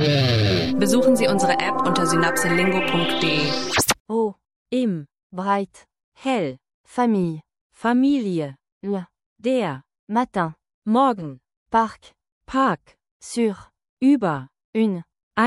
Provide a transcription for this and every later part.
Besuchen Sie unsere App unter synapselingo.de. Au, im, bright, hell, famille, Familie, der, matin, morgen, parc, sur, über, une,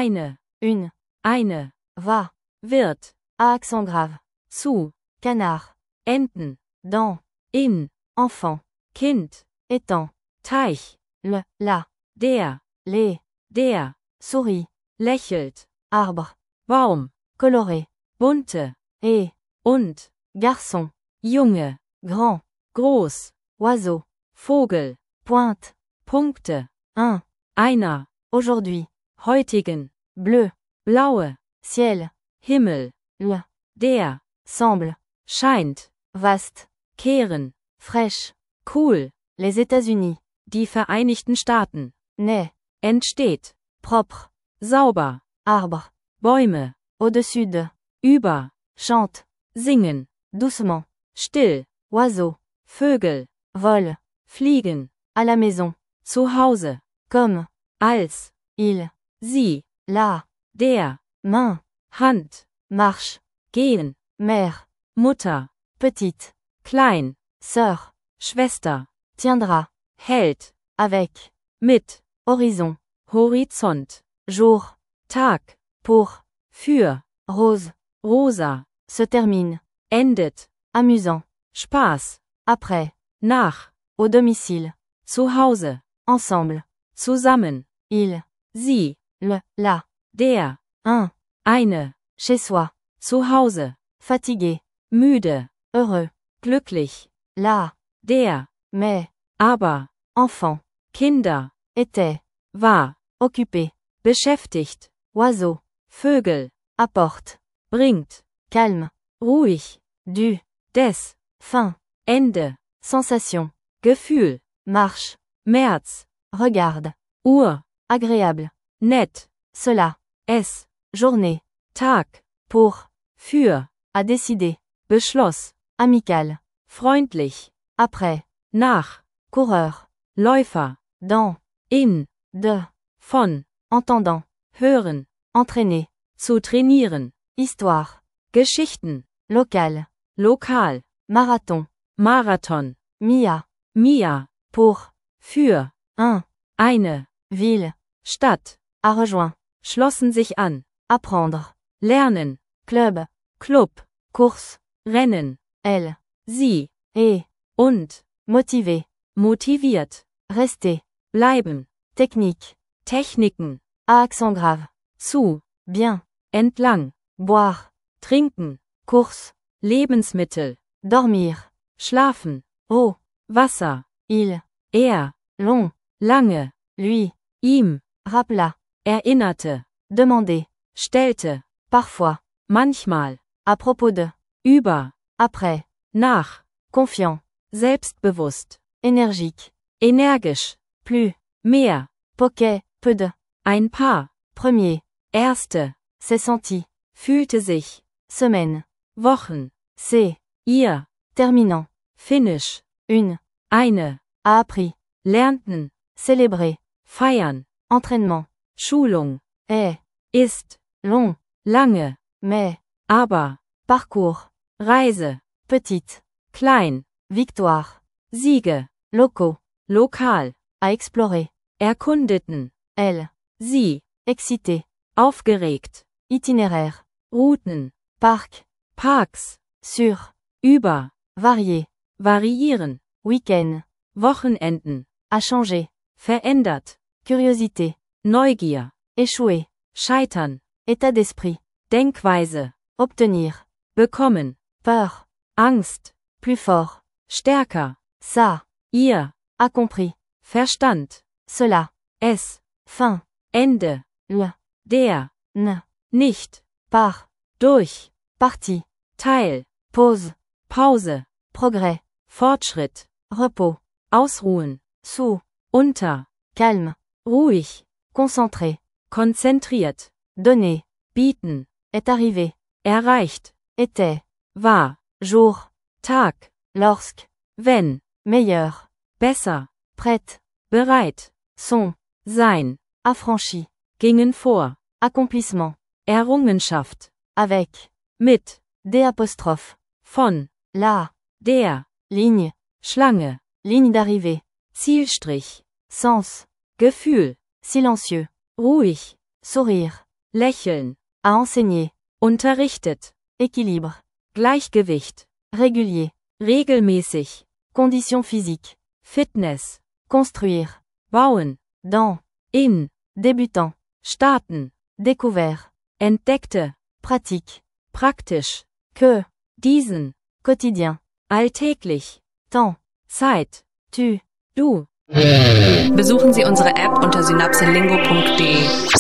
eine, va, wird, à accent grave, zu, canard, Enten, dans, in, enfant, Kind, étang, Teich, la, der, les, der, sourit, lächelt, arbre, Baum, coloré, bunte, et, und, garçon, Junge, grand, groß, oiseau, Vogel, pointe, Punkte, einer, aujourd'hui, heutigen, bleu, blaue, ciel, Himmel, der, semble, scheint, vaste, kehren, fraîche, cool, les États-Unis, die Vereinigten Staaten, naît, entsteht, propre, sauber, arbre, Bäume, au-dessus de, über, chante, singen, doucement, still, oiseau, Vögel, vol, fliegen, à la maison, zu Hause, comme, als, il, sie, la, der, main, Hand, marche, gehen, mère, Mutter, petite, klein, sœur, Schwester, tiendra, hält, avec, mit, horizon, Horizont, jour, Tag, pour, für, rose, rosa, se termine, endet, amusant, Spaß, après, nach, au domicile, zu Hause, ensemble, zusammen, il, sie, la, der, eine, chez soi, zu Hause, fatigué, müde, heureux, glücklich, la, der, mais, aber, enfant, Kinder, était, war, occupé, beschäftigt, oiseau, Vögel, apporte, bringt, calme, ruhig, du, des, fin, Ende, sensation, Gefühl, marche, März, regarde, Uhr, agréable, nett, cela, es, journée, Tag, pour, für, à décider, Beschloss, amical, freundlich, après, nach, coureur, Läufer, dans, in, de, von, entendant, hören, entraîner, zu trainieren, histoire, Geschichten, local, lokal, marathon, Marathon, Mia, pour, für, eine, ville, Stadt, à rejoint, schlossen sich an, apprendre, lernen, club, course, rennen, elle, sie, et, und, motiver, motiviert, rester, bleiben, technique, Techniken, à accent grave, zu, bien, entlang, boire, trinken, course, Lebensmittel, dormir, schlafen, eau, Wasser, il, er, long, lange, lui, ihm, rappela, erinnerte, demander, stellte, parfois, manchmal, à propos de, über, après, nach, confiant, selbstbewusst, énergique, energisch, plus, mehr, poquet, peu de, ein paar, premier, erste, s'est senti, fühlte sich, semaine, Wochen, c'est, ihr, terminant, finish, eine, a appris, lernten, célébrer, feiern, entraînement, Schulung, ist, long, lange, mais, aber, parcours, Reise, petite, klein, victoire, Siege, locaux, lokal, à explorer, erkundeten, elle, sie, excité, aufgeregt, itinéraire, Routen, parc, Parks, sur, über, varier, variieren, Week-end, Wochenenden, à changer, verändert, curiosité, Neugier, échouer, scheitern, état d'esprit, Denkweise, obtenir, bekommen, peur, Angst, plus fort, stärker, ça, ihr, a compris, Verstand, cela, es, fin, Ende, der, nicht, par, durch, partie, Teil, pause, Pause, Progrès, Fortschritt, Repos, Ausruhen, sous, unter, calme, ruhig, concentré, konzentriert, donner, bieten, est arrivé, erreicht, était, war, jour, Tag, lorsque, wenn, meilleur, besser, prête, bereit, son, sein, affranchi, gingen vor, accomplissement, Errungenschaft, avec, mit, D', von, la, der, ligne, Schlange, ligne d'arrivée, Zielstrich, sens, Gefühl, silencieux, ruhig, sourire, lächeln, à enseigner, unterrichtet, équilibre, Gleichgewicht, régulier, regelmäßig, condition physique, Fitness, construire, bauen, dans, in, débutant, starten, découvert, entdeckte, pratique, praktisch, que, diesen, quotidien, alltäglich, temps, Zeit, tu, du. Besuchen Sie unsere App unter synapselingo.de.